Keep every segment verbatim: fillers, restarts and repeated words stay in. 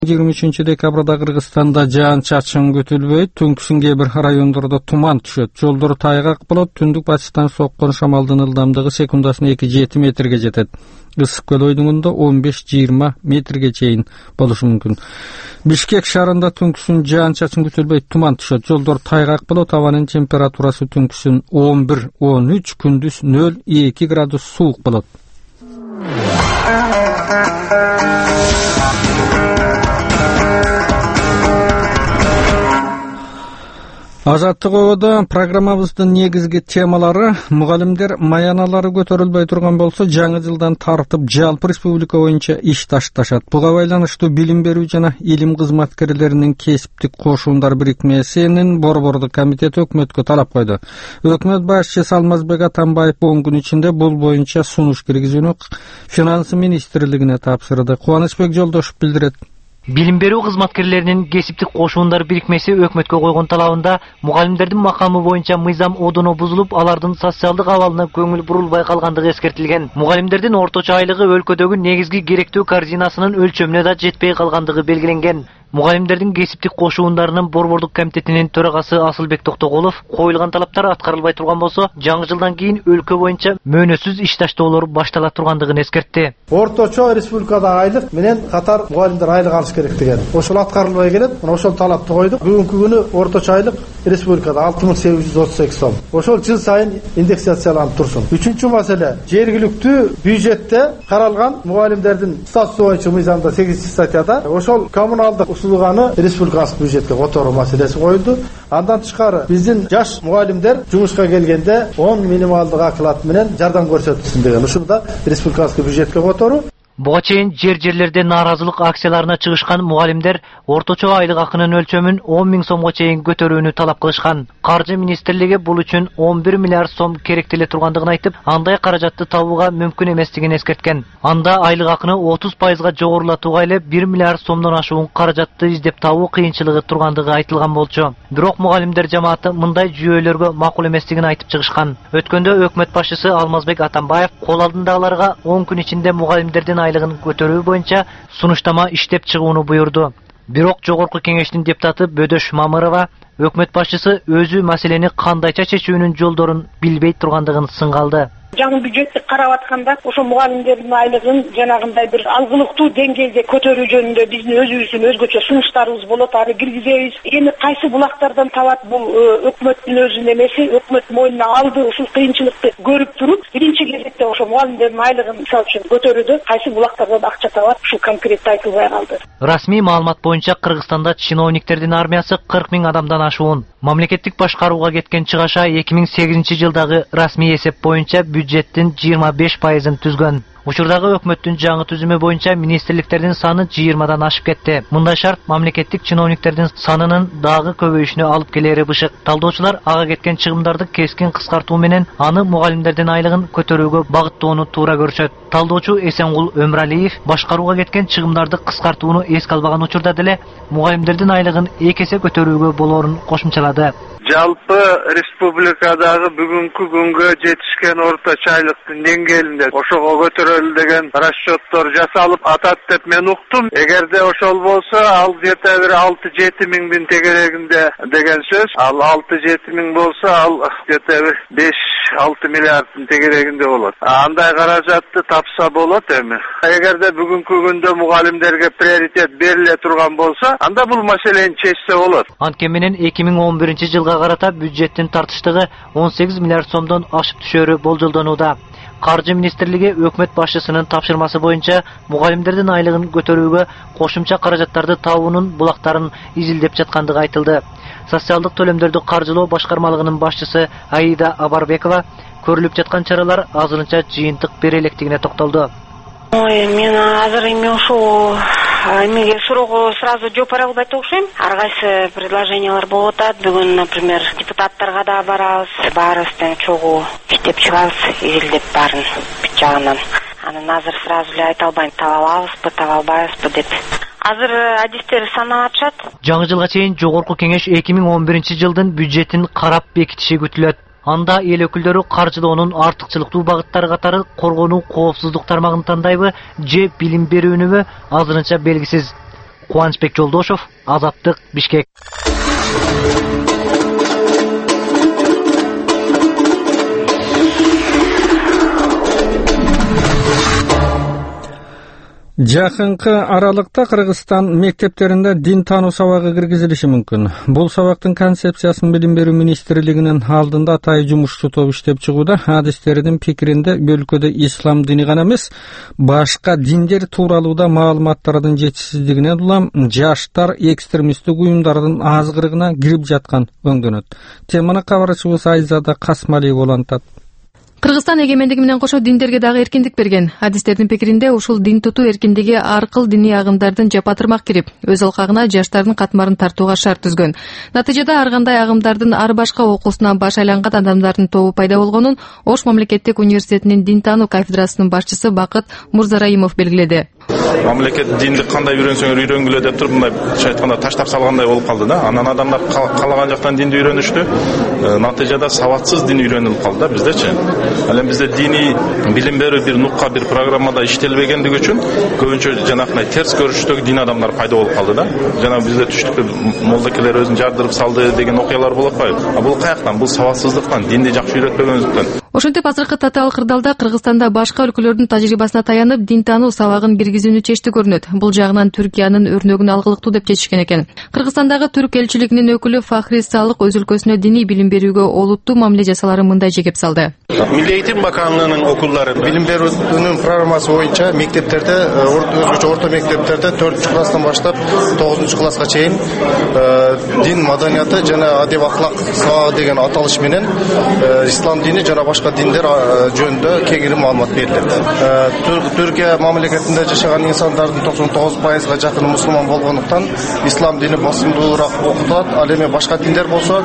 жыйырма үчүнчү декабрда Кыргызстанда жаан-чачын күтүлбөйт, түнкүсүн кээ бир райондордо туман түшөт. Жолдор тайгак болот, түндүк батыштан соккон шамалдын ылдамдыгы секундасына эки жети метрге жетет. Ысык көл ойдуңунда он беш жыйырма метрге чейин болушу мүмкүн. Бишкек шаарында түнкүсүн жаан-чачын күтүлбөйт, туман түшөт. Жолдор тайгак болот, абанын температурасы түнкүсүн он бир он үч, күндүз нөл эки градус суук болот. Азаттык ободо программабыздын негизги темалары: мугалимдер маяналары көтөрүлбөй турган болсо, жаңы жылдан тартып жалпы республика боюнча иш ташташат. Буга байланыштуу билим берүү жана илим кызматкерлеринин кесиптик кошундар бирикмесинин борбордук комитети өкмөткө талап койду. Өкмөт башчысы Алмазбек Атамбаев он күн ичинде бул боюнча сунуш киргизүүнү финансы министрлигине тапшырды. Кубанычбек Жолдошов билдирет. Билим берүү кызматкерлеринин кесиптик кошундар бирикмеси өкмөткө койгон талабында мугалимдердин макамы боюнча мыйзам одоно бузулуп, алардын социалдык абалына көңүл бурулбай калгандыгы эскертилген. Мугалимдердин орточо айлыгы өлкөдөгү негизги керектүү корзинасынын өлчөмүнө да жетпей калгандыгы белгиленген. Мугалимдердин кесиптик кошуундарынын борбордук комитетинин төрагасы Асылбек Токтоголов коюлган талаптар аткарылбай турган болсо, жаңы жылдан кийин өлкө боюнча мөөнөтсүз иш таштоолор баштала тургандыгын эскертти. Орточо республикада айлык менен катар мугалимдер айлык алыш керек деген. Ошол аткарылбай келет. Мына ошол талапты койдук. Бүгүнкү күнү орточо айлык республикада алты миң сегиз жүз отуз эки сом. Ошол жыл сайын индексацияланып турсун. Үчүнчү маселе: жергиликтүү бюджетте каралган мугалимдердин статусу боюнча мыйзамда сегизинчи статьяда ошол коммуналдык услуганы республикалык бюджетке которуу маселеси коюлду. Андан тышкары биздин жаш мугалимдер жумушка келгенде он минималдык оклад менен жардам көрсөтүлсүн деген. Ушуну да республикалык бюджетке которуу. Буга чейин жер-жерлерде нааразылык акцияларына чыгышкан мугалимдер орточо айлык акынын өлчөмүн он миң сомго чейин көтөрүүнү талап кылышкан. Каржы министрлиги бул үчүн он бир миллиард сом керектеле тургандыгын айтып, андай каражатты табууга мүмкүн эместигин эскерткен. Анда айлык акыны отуз пайызга жогорулатууга эле бир миллиард сомдон ашуун каражатты издеп табуу кыйынчылыгы тургандыгы айтылган болчу. Бирок мугалимдер жамааты мындай жүйөлөргө макул эместигин айтып чыгышкан. Өткөндө өкмөт башчысы Алмазбек Атамбаев кол алдындагыларга он күн ичинде мугалимдердин айлыгын көтөрүү боюнча сунуштама иштеп чыгууну буйрду. Бирок жогорку кеңештин депутаты Бөдөш Мамырова өкмөт башчысы өзү маселени кандайча чечүүнүн жолдорун билбей тургандыгын сынгалды. Жаңы бюджетти карап атканда ошо мугалимдердин айлыгын жанагындай бир алгылыктуу деңгээлде көтөрүү жөнүндө биздин өзүбүздүн өзгөчө сунуштарыбыз болот, аны киргизебиз. Эми кайсы булактардан табат бул өкмөттүн өзүнүн эмеси, өкмөт мойнуна алды ушул кыйынчылыкты көрүп туруп, биринчи кезекте ошо мугалимдердин айлыгын мисалы үчүн көтөрүүдө кайсы булактардан акча табат, ушул конкреттүү айтылбай калды. Расмий маалымат боюнча Кыргызстанда чиновниктердин армиясы кырк миң адамдан ашуун. Мамлекеттик башкарууга кеткен чыгаша эки миң сегизинчи жылдагы расмий эсеп боюнча бюджеттин жыйырма беш пайызын түзгөн. Учурдагы өкмөттүн жаңы түзүмү боюнча министрликтердин саны жыйырмадан ашып кетти. Мындай шарт мамлекеттик чиновниктердин санынын дагы көбөйүшүнө алып келери бышык. Талдоочулар ага кеткен чыгымдарды кескин кыскартуу менен аны мугалимдердин айлыгын көтөрүүгө багыттоону туура көрүшөт. Талдоочу Эсенгул Өмралиев башкарууга кеткен чыгымдарды кыскартууну эске албаган учурда деле мугалимдердин айлыгын эки эсе көтөрүүгө болоорун кошумчалады. Жалпы республикадагы бүгүнкү күнгө жетишкен орточо айлыктын деңгээлинде ошого көтөрөлү деген расчеттор жасалып атат деп мен уктум. Эгерде ошол болсо, ал жете бир алты жети миңдин тегерегинде деген сөз. Ал алты жети миң болсо, ал жете бир беш алты миллиарддын тегерегинде болот. Андай каражатты тапса болот эми. Эгерде бүгүнкү күндө мугалимдерге приоритет бериле турган болсо, анда бул маселени чечсе болот. Анткени менен эки миң он биринчи жылга карата бюджеттин тартыштыгы он сегиз миллиард сомдон ашып түшөрү болжолдонууда. Каржы министрлиги өкмөт башчысынын тапшырмасы боюнча мугалимдердин айлыгын көтөрүүгө кошумча каражаттарды табуунун булактарын изилдеп жаткандыгы айтылды. Социалдык төлөмдөрдү каржылоо башкармалыгынын башчысы Аида Абарбекова көрүлүп жаткан чаралар азырынча жыйынтык бере электигине токтолду. Ой, мен азыр эми ушул эмеге суроого сразу жооп бере албайт окшойм. Ар кайсы предложениялар болуп атат. Бүгүн, например, депутаттарга да барабыз, баарыбыз тең чогуу иштеп чыгабыз, изилдеп баарын бүт жагынан. Анан азыр сразу эле айта албайм, таба алабызбы, таба албайбызбы деп. Азыр адистер санап атышат. Жаңы жылга чейин жогорку кеңеш эки миң он биринчи жылдын бюджетин карап бекитиши күтүлөт. Анда эл өкүлдөрү каржылоонун артыкчылыктуу багыттары катары коргонуу коопсуздук тармагын тандайбы же билим берүүнүбү азырынча белгисиз. Кубанычбек Жолдошев, Азаттык, Бишкек. Жакынкы аралыкта Кыргызстан мектептеринде дин таануу сабагы киргизилиши мүмкүн. Бул сабактын концепциясын билим берүү министрлигинин алдында атай жумушчу топ иштеп чыгууда. Адистердин пикиринде өлкөдө ислам дини гана эмес, башка диндер тууралуу да маалыматтардын жетишсиздигинен улам жаштар экстремисттик уюмдардын азгырыгына кирип жаткан өңдөнөт. Теманы кабарчыбыз Айзада Касмалиева улантат. Кыргызстан эгемендиги менен кошо диндерге дагы эркиндик берген. Адистердин пикиринде ушул дин тутуу эркиндиги ар кыл диний агымдардын жапатырмак кирип, өз алкагына жаштардын катмарын тартууга шарт түзгөн. Натыйжада ар кандай агымдардын ар башка окуусунан баш айланган адамдардын тобу пайда болгонун Ош мамлекеттик университетинин дин таануу кафедрасынын башчысы Бакыт Мурзараимов белгиледи. Мамлекет динди кандай үйрөнсөңөр үйрөнгүлө деп туруп мындай айтканда таштап салгандай болуп калды да. Анан адамдар каалаган жактан динди үйрөнүштү. Натыйжада сабатсыз дин үйрөнүлүп калды да биздечи. Ал эми бизде дини билим берүү бир нукка бир программада иштелбегендиги үчүн көбүнчө жанакындай терс көрүштөгү дин адамдар пайда болуп калды да. Жана бизде түштүккө молдокелер өзүн жардырып салды деген окуялар болуп атпайбы? А бул каяктан? Бул сабатсыздыктан, динди жакшы үйрөтпөгөндүктөн. Ошентип азыркы татаал кырдаалда Кыргызстанда башка өлкөлөрдүн тажрыйбасына таянып дин таануу сабагын киргизүүнү чечти көрүнөт. Бул жагынан Түркиянын өрнөгүн алгылыктуу деп чечишкен экен. Кыргызстандагы түрк элчилигинин өкүлү Фахри Салык өз өлкөсүнө диний билим берүүгө олуттуу мамиле жасаларын мындай жегеп салды. Милли эйтим баканлыгынын окулдары билим берүүнүн программасы боюнча мектептерде, өзгөчө орто мектептерде төртүнчү класстан баштап тогузунчу класска чейин дин маданияты жана адеп аклак сабагы деген аталыш менен ислам дини жана башка диндер жөнүндө кеңири маалымат берилет. Түркия мамлекетинде жашаган инсандардын токсон тогуз пайызга жакыны мусулман болгондуктан ислам дини басымдуураак окутулат. Ал эми башка диндер болсо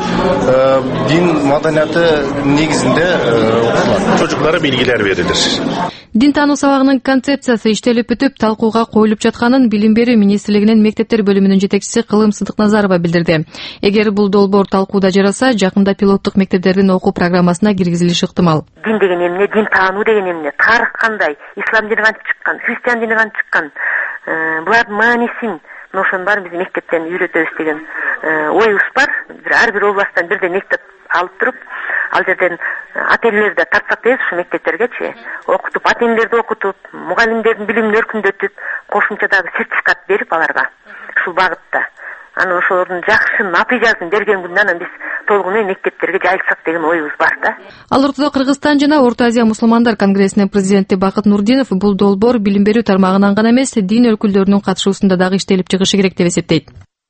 дин маданияты негизинде окутулат. Чочукларга билгилер берилет. Дин таануу сабагынын концепциясы иштелип бүтүп, талкууга коюлуп жатканын билим берүү министрлигинин мектептер бөлүмүнүн жетекчиси Кылым Сыдыкназарова билдирди. Эгер бул долбоор талкууда жараса, жакында пилоттук мектептердин окуу программасына киргизилиши ыктымал. Дин деген эмне, дин таануу деген эмне, тарых кандай, ислам дини кантип чыккан, христиан дини кантип чыккан, булардын маанисин ошонун баарын биз мектептен үйрөтөбүз деген оюбуз бар. Ар бир областтан бирден мектеп алып туруп, ал жерден ата энелерди тартсак дейбиз ушу мектептергечи, окутуп, ата энелерди окутуп, мугалимдердин билимин өркүндөтүп, кошумча дагы сертификат берип аларга ушул багытта. Анан ошолордун жакшы натыйжасын берген күндөн анан биз толугу менен мектептерге жайылсак деген оюбуз бар да. Ал ортодо Кыргызстан жана Орто Азия мусулмандар конгрессинин президенти Бакыт Нурдинов бул долбоор билим берүү тармагынан гана эмес, дин өкүлдөрүнүн катышуусунда дагы иштелип чыгышы керек деп эсептейт.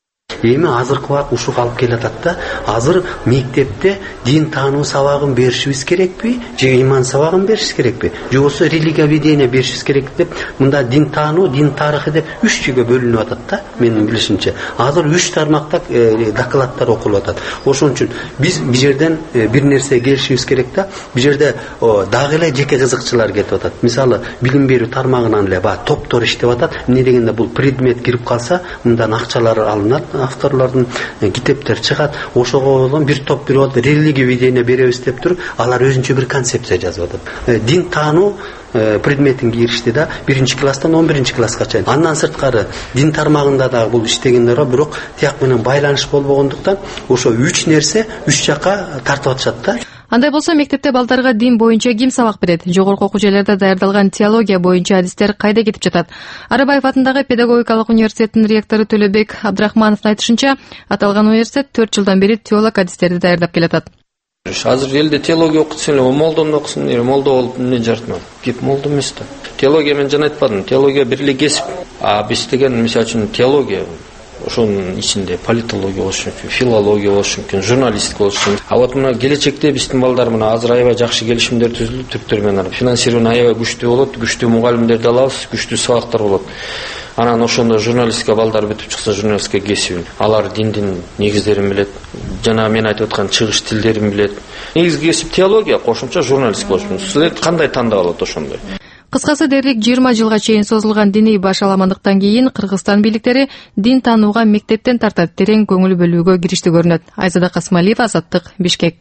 Эми азыркы убакыт ушуга алып келатат да. Азыр мектепте дин таануу сабагын беришибиз керекпи, же иман сабагын беришибиз керекпи, же болбосо религия ведения беришибиз керек деп, мында дин таануу, дин тарыхы деп үч жүйгө бөлүнүп атат да, менин билишимче. Азыр үч тармакта докладдар окулуп атат. Ошон үчүн биз бул жерден бир нерсе келишибиз керек да. Бул жерде дагы эле жеке кызыкчылар кетип атат. Мисалы, билим берүү тармагынан эле ба топтор иштеп атат. Эмне дегенде бул предмет кирип калса, мындан акчалар алынат. Авторлордун китептер чыгат, ошого болгон бир топ бир болот, религия ведения беребиз деп туруп, алар өзүнчө бир концепция жазып атат. Дин таануу предметин киришти да, биринчи класстан он биринчи класска чейин. Андан сырткары дин тармагында дагы бул иштегендер бар, бирок тияк менен байланыш болбогондуктан ошо үч нерсе үч жака тартып атышат да. Андай болсо мектепте балдарга дин боюнча ким сабак берет? Жогорку окуу жайларда даярдалган теология боюнча адистер кайда кетип жатат? Арабаев атындагы педагогикалык университеттин ректору Төлөбек Абдрахмановдун айтышынча, аталган университет төрт жылдан бери теолог адистерди даярдап келатат. Азыр элде теология окутса эле молдону окусун, молдо болуп эмне жартман? Кеп молдо эмес да. Теология мен жана айтпадым, теология бир эле кесип. А биз деген мисалы үчүн теология ошонун ичинде политология болушу мүмкүн, филология болушу мүмкүн, журналистика болушу мүмкүн. А вот мына келечекте биздин балдар мына азыр аябай жакшы келишимдер түзүлүп, түрктөр менен финансирование аябай күчтүү болот, күчтүү мугалимдерди алабыз, күчтүү сабактар болот. Анан ошондо журналистика балдар бүтүп чыкса, журналистика кесибин, алар диндин негиздерин билет, жана мен айтып аткан чыгыш тилдерин билет. Негизги кесип теология, кошумча журналистика болушу мүмкүн. Силер кандай тандап алат ошондой? Кыскасы дээрлик жыйырма жылга чейин созулган диний башаламандыктан кийин Кыргызстан бийликтери дин таанууга мектептен тартат терең көңүл бөлүүгө киришти көрүнөт. Айзада Касмалиева, Азаттык, Бишкек.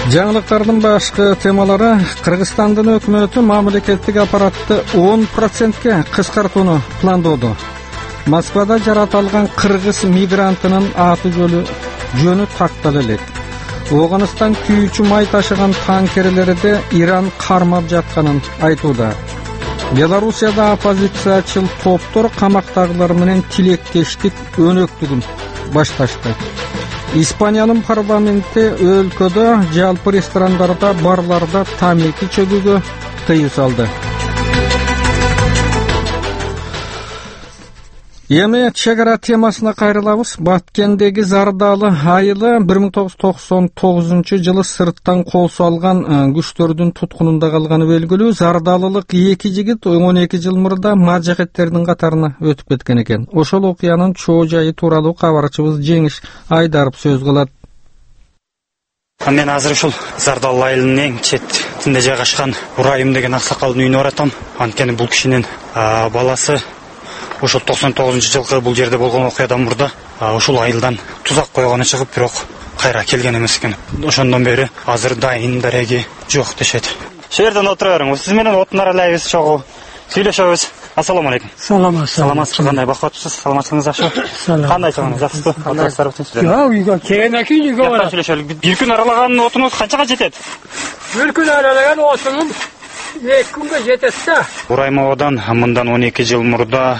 Жаңылыктардын башкы темалары: Кыргызстандын өкмөтү мамлекеттик аппаратты он процентке кыскартууну пландоодо. Москвада жаратылган кыргыз мигрантынын аты жөнү жөнү тактала элек. Оганыстан күйүүчү май ташыган танкерлерди Иран кармап жатканын айтууда. Белоруссияда оппозициячыл топтор камактагылар менен тилектештик өнөктүгүн башташты. Испаниянын парламенти өлкөдө жалпы ресторандарда, барларда тамеки чөгүүгө тыюу салды. Эми чек ара темасына кайрылабыз. Баткендеги Зардалы айылы бир миң тогуз жүз токсон тогузунчу жылы сырттан кол салган күчтөрдүн туткунунда калганы белгилүү. Зардалылык эки жигит он эки жыл мурда мажахеттердин катарына өтүп кеткен экен. Ошол окуянын чоо жайы тууралуу кабарчыбыз Жеңиш Айдаров сөз кылат. Мен азыр ушул Зардалы айылынын эң четинде жайгашкан Урайым деген аксакалдын үйүнө баратам. Анткени бул кишинин баласы ошол токсон тогузунчу жылкы бул жерде болгон окуядан мурда ушул айылдан тузак койгону чыгып, бирок кайра келген эмес экен. Ошондон бери азыр дайын дареги жок дешет. Ошол жерден отура бериң. Сиз менен отун аралайбыз, чогуу сүйлөшөбүз. Ассаламу алейкум. Саламат. Саламатсыз, кандай бакыттысыз? Саламатсыңыз жакшыбы? Кандай чоңуңуз, жакшысызбы? Кандайсыздар бүтүн сиздер? Жок, үйгө келген экен, үйгө барам. Сүйлөшөлүк. Бир күн аралаган отунуз канчага жетет? Бир күн аралаган отунум эки күнгө жетет да. Урайым абадан мындан он эки жыл мурда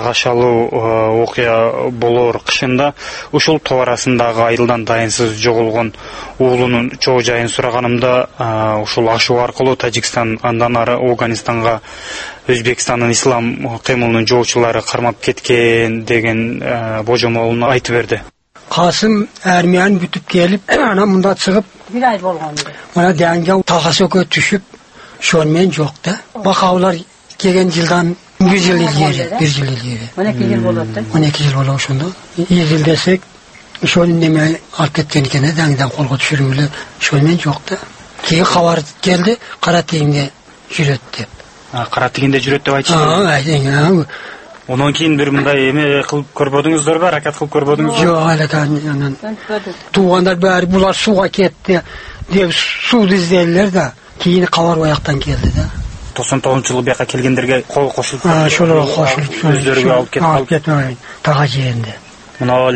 каргашалуу окуя болоор кышында ушул топ арасындагы айылдан дайынсыз жоголгон уулунун чоо жайын сураганымда ушул ашуу аркылуу Тажикстан, андан ары Афганистанга Өзбекстандын ислам кыймылынын жоочулары кармап кеткен деген божомолун айтып берди. Касым армияны бүтүп келип, ана мында чыгып, бир ай болгонду. Мына даңга Тагасөккө түшүп, шонмен жок да. Бакаулар келген жылдан бир жыл илгери, бир жыл илгери. он эки жыл болот да. он эки жыл болот ошондо. эки жыл десек, ошону неме алып кеткен экен, даңдан колго түшүрүп, шонмен жок да. Кийин кабар келди, кара тегинде жүрөт деп. Кара тегинде жүрөт деп айтышты. А, айтыңыз. Онон кийин бир мындай эме кылып көрбөдүңүздөрбү, аракет кылып көрбөдүңүзбү? Жок, анан туугандар баары булар сууга кетти деп сууду изделер да. Кийин кабар аяктан келди да. токсон тогузунчу жылы бияка келгендерге кол кошулуп, ошолорго кошулуп, өздөрүгө алып кетип алып кетип тага жеринде. Мына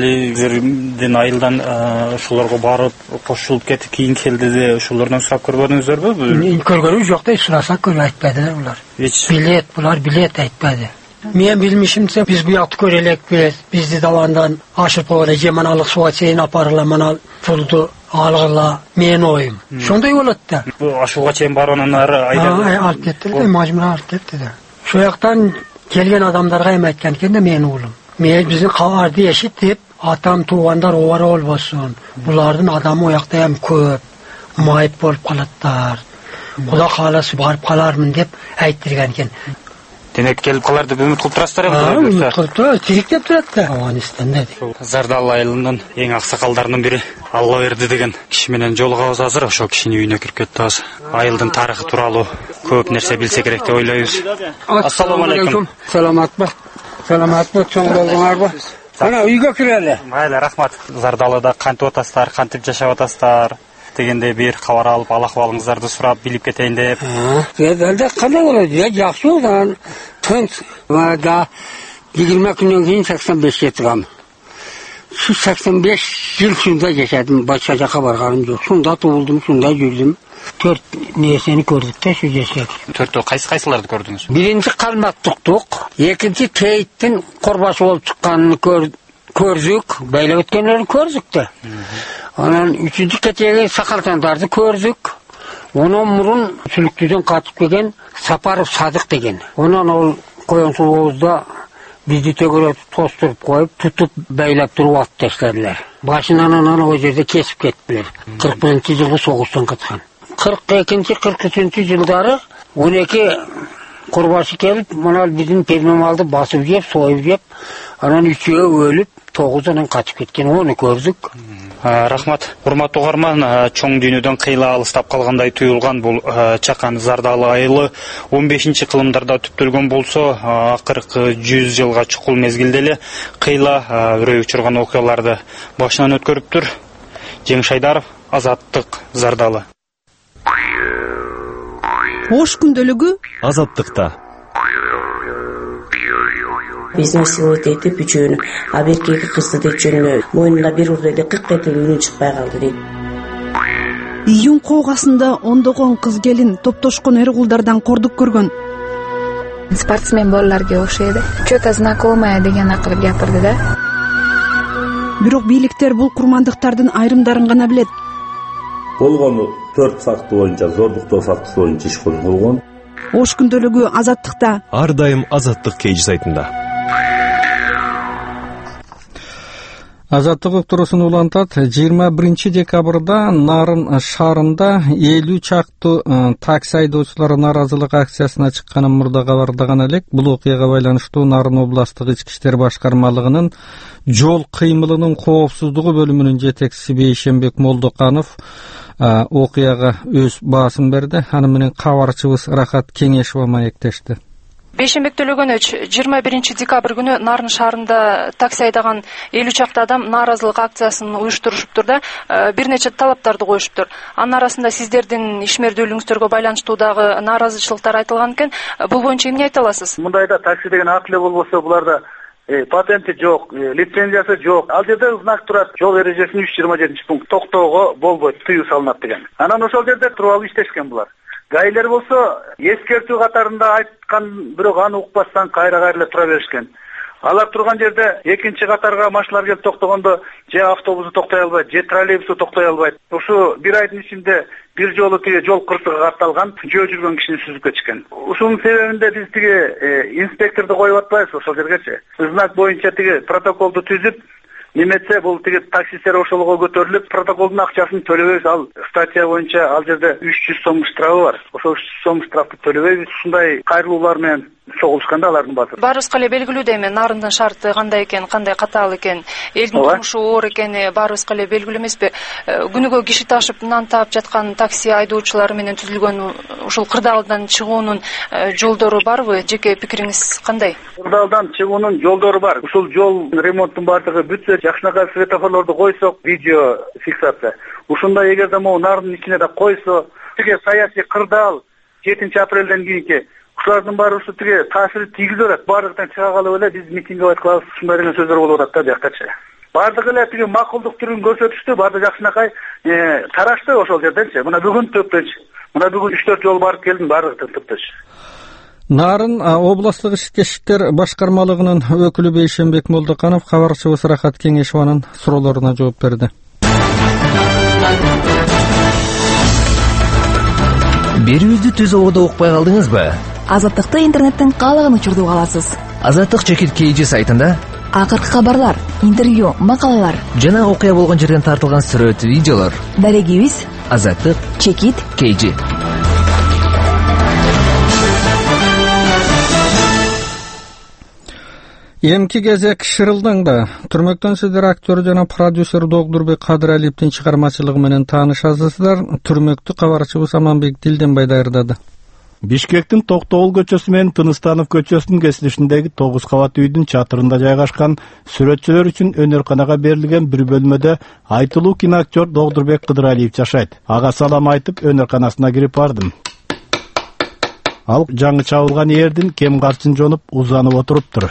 элдин айылдан ошолорго барып кошулуп кетип кийин келди де, ошолордон сурап көрбөдүңүздөрбү? Көргөнүм жок да, сурасак көрүп айтпадылар булар. Билет, булар билет айтпады. Мен билмишимче биз буякты көрөлекпиз, бизди давандан ашып койгон жеманалык сууга чейин апарыла, мына пулду алгыла, мен оюм. Шондой болот да. Ашууга чейин баргандан ары айда алып кетти да, мажбур алып кетти да. Ошол жактан келген адамдарга эме айткан экен да, мен уулум. Мен биздин кабарды эшитип, атам туугандар обара болбосун. Булардын адамы оякта эм көп, майып болуп калаттар. Кудай кааласа барып калармын деп айттырган экен. Демек келип калар деп үмүт кылып турасыздар эми? Үмүт кылып тура, тирик деп турат да. Афганистанда. Зардалы айылынын эң аксакалдарынын бири Алла берди деген киши менен жолугабыз азыр. Ошол кишинин үйүнө кирип кеттибиз. Айылдын тарыхы тууралуу көп нерсе билсе керек деп ойлойбуз. Ассаламу алейкум. Саламатпы? Саламатпы, чоң болгоңарбы? Мына үйгө кирели. Майла, рахмат. Зардалыда кантип атасыздар, кантип жашап атасыздар дегенде бир кабар алып, ал акыбалыңыздарды сурап билип кетейин деп. Элде кандай болот? Жакшы болду. Тынч. Да жыйырма күндөн кийин сексен бешке чыгам. Şu сексен беш жыл шунда жашадым, башка жака барганым жок. Шунда туулдум, шунда жүрдүм. Төрт нерсени көрдүк да şu жашап. Төртөө кайсы кайсыларды көрдүңүз? Биринчи калматтыктык, экинчи Кейттин корбашы болуп чыкканын көрдүк, байлап өткөнлөрүн көрдүк да. Анан үчүнчү кетеги Сакартандарды көрдүк. Онон мурун Сүлүктүүдөн катып келген Сапаров Садык деген. Онан ол коен сулуубузда бизди төгөрөп тостуруп коюп, тутуп байлап туруп атып таштадылар. Башынан анан о жерде кесип кеттилер. кырк биринчи жылы согуштан каткан. кырк экинчи кырк үчүнчү жылдары он эки корбашы келип, мына биздин пермемалды басып жеп, союп жеп, анан үчөө өлүп, тогузунан качып кеткен. Оны көрдүк. Рахмат. Урматтуу угарман, чоң дүйнөдөн кыйла алыстап калгандай туюлган бул чакан Зардалы айылы он бешинчи кылымдарда түптөлгөн болсо, акыркы жүз жылга чукул мезгилде эле кыйла үрөй учурган окуяларды башынан өткөрүптүр. Жеңиш Айдаров, Азаттык Зардалы. Ош күндөлүгү Азаттыкта. Биздин силот этип үчөөнү аберкеги кызды деп жөнүнө мойнунда бир урду эле кырк этип үнү чыкпай калды дейт. Июнь коогасында ондогон кыз келин топтошкон эр кулдардан кордук көргөн. Спортсмен балдарга окшойт. Чё-то знакомая деген акырып гапырды да. Бирок бийликтер бул курмандыктардын айрымдарын гана билет. Болгону төрт факты боюнча, зордуктоо фактысы боюнча иш козголгон. Ош күндөлүгү Азаттыкта. Ар дайым Азаттык кейжи сайтында. Азаттык уктуруусун улантат. жыйырма биринчи декабрда Нарын шаарында элүү чактуу такси айдоочулары нааразылык акциясына чыкканын мурда кабардаган элек. Бул окуяга байланыштуу Нарын областык ички иштер башкармалыгынын жол кыймылынын коопсуздугу бөлүмүнүн жетекчиси Бейшенбек Молдоканов окуяга өз баасын берди. Аны менен кабарчыбыз Рахат Кеңешова маектешти. Бейшенбек Төлөгөнөч, жыйырма биринчи декабрь күнү Нарын шаарында такси айдаган элүү чакты адам нааразылык акциясын уюштурушуптур да, бир нече талаптарды коюшуптур. Анын арасында сиздердин ишмердүүлүгүңүздөргө байланыштуу дагы нааразычылыктар айтылган экен. Бул боюнча эмне айта аласыз? Мындайда такси деген ат эле болбосо, буларда патенти жок, лицензиясы жок. Ал жерде знак турат: жол эрежесинин үч жүз жыйырма жетинчи пункт токтоого болбойт, тыюу салынат деген. Анан ошол жерде туруп алып иштешкен булар. Гайлер болсо эскертүү катарында айткан, бирок аны укпастан кайра-кайра тура беришкен. Алар турган жерде экинчи катарга машиналар келип токтогондо же автобусу токтой албайт, же троллейбусу токтой албайт. Ушу бир айдын ичинде бир жолу тиги жол кырсыгы катталган, жөө жүргөн кишини сүзүп кетишкен. Ушунун себебинде биз тиги инспекторду коюп атпайбыз ошол жергечи. Знак боюнча тиги протоколду түзүп, неметсе бул тиги таксисттер ошолго көтөрүлүп, протоколдун акчасын төлөбөйбүз. Ал статья боюнча ал жерде үч жүз сом штрафы бар. Ошол үч жүз сом штрафты төлөбөйбүз. Ушундай кайрылуулар менен согулушканда алардын баары. Баарыбызга эле белгилүү да эми Нарындын шарты кандай экен, кандай катаал экен, элдин турмушу оор экени баарыбызга эле белгилүү эмеспи? Күнүгө киши ташып, нан таап жаткан такси айдоочулары менен түзүлгөн ушул кырдаалдан чыгуунун жолдору барбы? Жеке пикириңиз кандай? Кырдаалдан чыгуунун жолдору бар. Ушул жол ремонттун баардыгы бүтсө, жакшынакай светофорлорду койсок, видео фиксация. Ушунда эгерде могу Нардын ичине да койсо, тиги саясий кырдаал жетинчи апрелден кийинки ушулардын баары ушу тиги таасир тийгизе берет. Баардыгынан чыга калып эле биз митинг кылып атканбыз, ушундай деген сөздөр болуп атат да биякачы. Баардыгы эле тиги макулдук түрүн көрсөтүштү, баардыгы жакшынакай тарашты ошол жерденчи. Мына бүгүн төптөнчү. Мына бүгүн үч төрт жол барып келдим, баардыгы төптөнчү. Нарын областык ички иштер башкармалыгынын өкүлү Бейшенбек Молдоканов кабарчыбыз Рахат Кеңешованын суроолоруна жооп берди. Берүүбүздү түз ободо укпай калдыңызбы? Азаттыкты интернеттен каалаган учурда уга аласыз. Азаттык чекит кейжи сайтында акыркы кабарлар, интервью, макалалар жана окуя болгон жерден тартылган сүрөт, видеолор. Дарегибиз Азаттык чекит кейжи. Эмки кезек Шырылдаңда түрмөктөн сиздер актер жана продюсер Догдурбек Кадыралиевдин чыгармачылыгы менен таанышасыздар. Түрмөктү кабарчыбыз Аманбек Дилденбай даярдады. Бишкектин Токтогул көчөсү менен Тыныстанов көчөсүнүн кесилишиндеги тогуз кабат үйдүн чатырында жайгашкан сүрөтчүлөр үчүн өнөр-канага берилген бир бөлмөдө айтылуу киноактер Догдурбек Кадыралиев жашайт. Ага салам айтып өнөр-канасына кирип бардым. Ал жаңы чабылган эрдин кем карчын жонуп узанып отуруптур.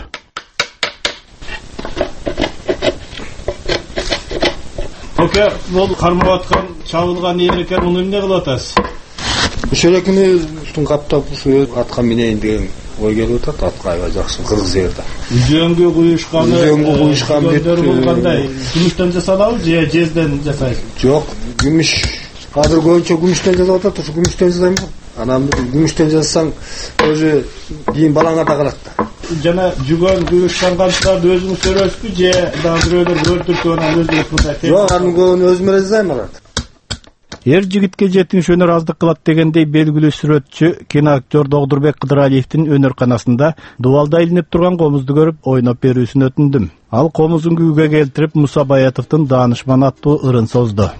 Оке, бул кармап аткан чабылган эр экен, муну эмне кылып атасыз? Ошол күнү үстүн каптап ушу атка минейин деген ой келип атат. Атка аябай жакшы кыргыз жерде. Үзөңгө куюшканы, үзөңгө куюшкан бет кандай? Күмүштөн жасалабы же жезден жасайсыз? Жок, күмүш. Азыр көбүнчө күмүштөн жасап атат, ушу күмүштөн жасайм. Анан күмүштөн жасасаң өзү кийин балаңа да калат да. Жана жүгөн куюшкан камчыларды өзүңүз өрөсүзбү же дагы бирөөлөр өртүрүп анан өзүңүз мындай? Жок, анын көбүн өзүм эле жасайм аларды. Эр жигитке жетиниш өнөр аздык кылат дегендей белгилүү сүрөтчү, киноактер Догдурбек Кадыралиевдин өнөр-канасында дубалда илинип турган комузду көрүп ойноп берүүсүн өтүндүм. Ал комузун күүгө келтирип Муса Баятовдун Даанышман аттуу ырын созду.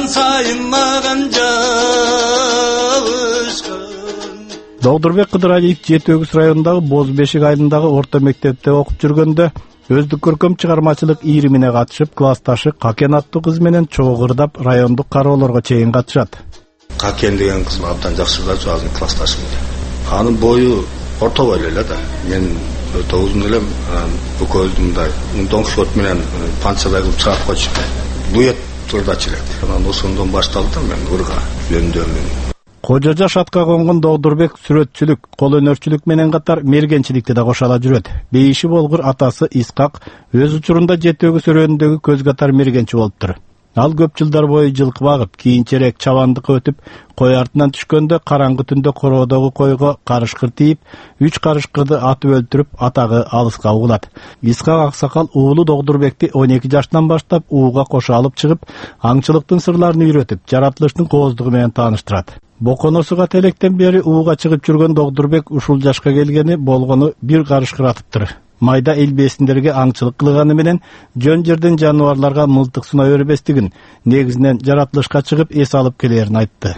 Жан сайын маған жабышкан. Доғдурбек Кыдыралиев жети өгүз районундагы Боз Бешик айылындагы орто мектепте окуп жүргөндө өздүк көркөм чыгармачылык ийримине катышып, классташы Какен аттуу кыз менен чогуу ырдап райондук кароолорго чейин катышат. Какен деген кыз абдан жакшы ырдачу, азыр классташым. Анын бою орто бойлуу эле да. Мен өтө узун элем, бүкөлдү мындай Дон Кихот менен панчадай кылып чыгарып койчу. Дуэт ырдачу элек. Анан ошондон башталды мен ырга жөндөмүн. Кожо жаш атка конгон Доғдурбек сүрөтчүлүк, кол өнөрчүлүк менен катар мергенчиликти да кошала жүрөт. Бейиши болгур атасы Исқақ өз учурунда жети өгүз өрөөнүндөгү көз катар мергенчи болуптур. Ал көп жылдар бою жылкы багып, кийинчерээк чабандыкка өтүп, кой артынан түшкөндө караңгы түндө короодогу койго карышкыр тийип, үч карышкырды атып өлтүрүп, атагы алыска угулат. Исқақ аксакал уулу Доғдурбекти он эки жаштан баштап ууга кошо алып чыгып, аңчылыктын сырларын үйрөтүп, жаратылыштын кооздугу менен тааныштырат. Боконосуга телектен бери ууга чыгып жүргөн Доғдурбек ушул жашка келгени болгону бир карышкыр атыптыр. Майда элбесиндерге аңчылык кылганы менен жөн жерден жаныбарларга мылтык сунай бербестигин, негизинен жаратылышка чыгып эс алып келерин айтты.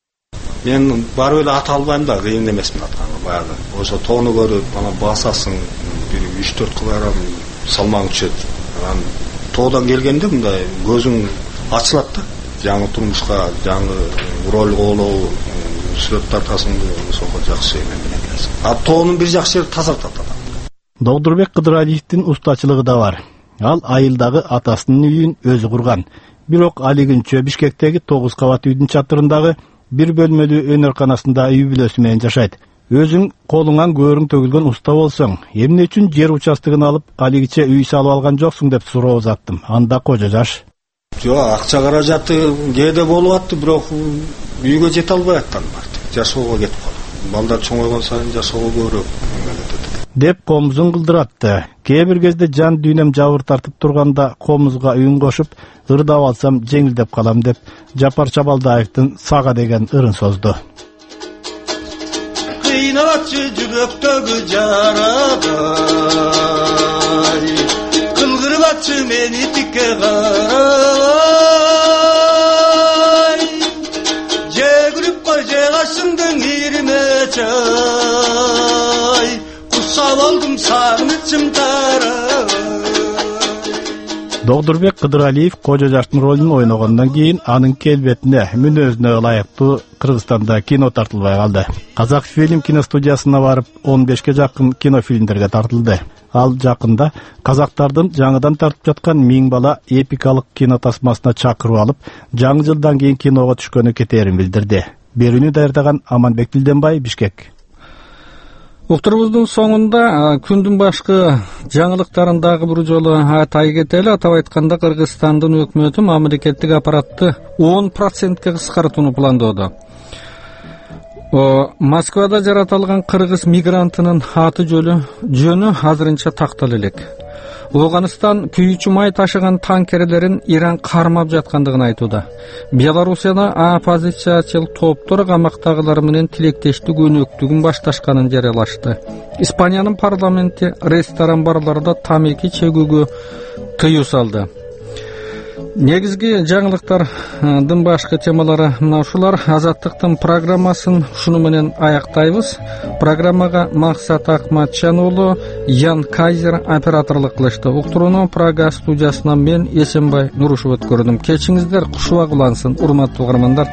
Мен барып эле ата албайм да, кыйын эмесмин атканга. Баягы ошо тоону көрүп, анан басасың, бир үч төрт килограмм салмаң түшөт. Анан тоодон келгенде мындай көзүң ачылат да. Жаңы турмушка, жаңы роль коолоо, сүрөт тартасыңды, ошого жакшы эмен келесиң. А тоонун бир жакшы жери тазартат адам. Доғдурбек Кыдыралиевдин устачылыгы да бар. Ал айылдагы атасынын үйүн өзү курган. Бирок алигинчө Бишкектеги тогуз кабат үйдүн чатырындагы бир бөлмөлүү өнөрканасында үй бүлөсү менен жашайт. Өзүң колуңан көөрүң төгүлгөн уста болсоң, эмне үчүн жер участогун алып, алигиче үй салып алган жоксуң деп суроо узаттым. Анда кожо жаш: Жок, акча каражаты кээде болуп атты, бирок үйгө жете албай аттан бар. Жашоого кетип калды. Балдар чоңойгон сайын жашоого көбүрөөк деп комузун кылдыратты. Кээ бир кезде жан дүйнөм жабыр тартып турганда комузга үн кошуп, ырдап алсам жеңилдеп калам деп Жапар Чабалдаевдин Сага деген ырын созду. Кыйнатчы жүрөктөгү жарадай, кылгырбатчы мени тикке карай, жегүрүп кой жегашыңдын ирмечай, болдум сагынычым тарай. Доғдурбек Кыдыралиев кожо жаштын ролун ойногондон кийин анын келбетине, мүнөзүнө ылайыктуу Кыргызстанда кино тартылбай калды. Казак фильм киностудиясына барып он бешке жакын кинофильмдерге тартылды. Ал жакында казактардын жаңыдан тартып жаткан Миң бала эпикалык кино тасмасына чакырып алып, жаңы жылдан кийин киного түшкөнү кетээрин билдирди. Берүүнү даярдаган Аманбек Билденбай, Бишкек. Уктурубуздун соңунда күндүн башкы жаңылыктарындагы бир жолу атай кетели. Атап айтканда, Кыргызстандын өкмөтү мамлекеттик аппаратты он процентке кыскартууну пландоодо. Москвада жаратылган кыргыз мигрантынын аты жөнү азырынча тактала элек. Ауғанстан күйүүчү май ташыган танкерлерин Иран кармап жаткандыгын айтууда. Белоруссияда оппозициячыл топтор камактагылар менен тилектештик өнөктүгүн башташканын жарыялашты. Испаниянын парламенти ресторан барларда тамеки чегүүгө тыюу салды. Негизги жаңылыктардын башкы темалары мына ушулар. Азаттыктын программасын ушуну менен аяктайбыз. Программага Максат Акматжан уулу, Ян Кайзер операторлук кылышты. Уктурууну Прага студиясынан мен Эсенбай Нурушев өткөрдүм. Кечиңиздер кушуба кулансын, урматтуу угармандар.